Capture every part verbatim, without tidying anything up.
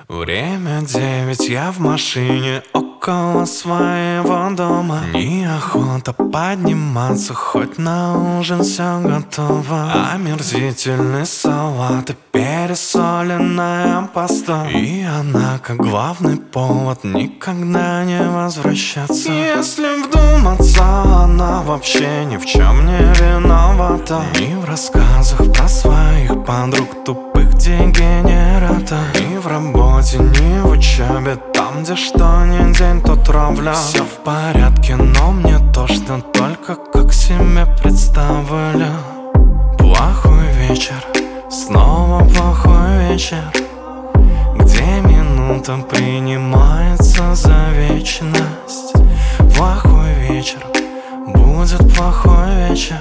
Время девять, я в машине около своего дома. Неохота подниматься, хоть на ужин все готово. Омерзительный салат и пересоленная паста, и она, как главный повод, никогда не возвращаться. Если вдуматься, она вообще ни в чем не виновата. Ни в рассказах про своих подруг тупых дегенератов, ни в работе, ни в учебе, там, где что ни день, то травля. Все в порядке, но мне тошно только как себе представлю. Плохой вечер, снова плохой вечер, где минута принимается за вечность. Плохой вечер, будет плохой вечер,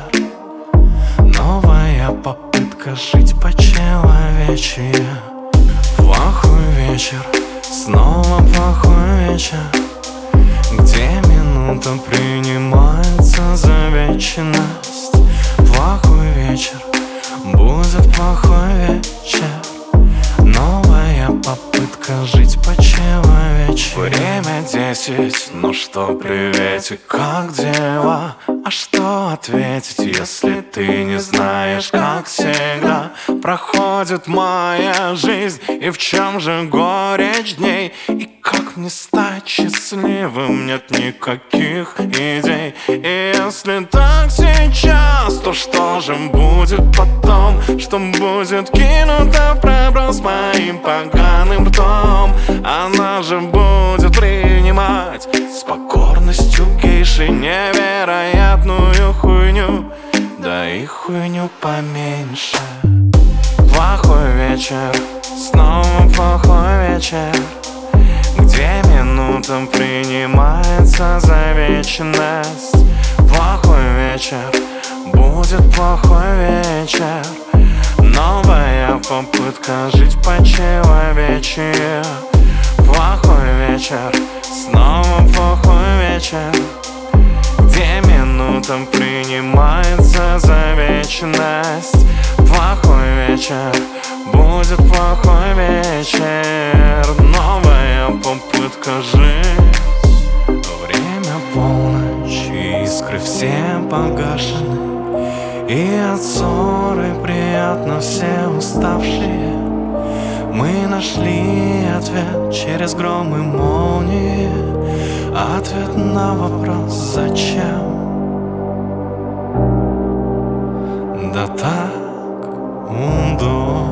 новая попытка жить по-человечьи. Плохой вечер, снова плохой вечер, где минута принимается за вечность. Плохой вечер, будет плохой вечер, новая попытка жить по-человечьи. Время десять, ну что, приветик, как дела? А что ответить, если ты не знаешь, как всегда проходит моя жизнь, и в чем же горечь дней? И как мне стать счастливым, нет никаких идей. И если так сейчас, то что же будет потом? Что будет кинуто в проброс моим поганым ртом? Она же будет принимать с покорностью гейши невероятную хуйню, да и хуйню поменьше. Плохой вечер, снова плохой вечер, где минута принимается за вечность. Плохой вечер, будет плохой вечер, новая попытка жить по-человечьи. Плохой вечер, снова плохой вечер, где минута принимается за вечность. Плохой вечер, будет плохой вечер, новая попытка жить. Время полночь, искры все погашены, и от ссоры приятно все уставшие. Мы нашли ответ через гром и молнии, ответ на вопрос «Зачем?». Да так удобно.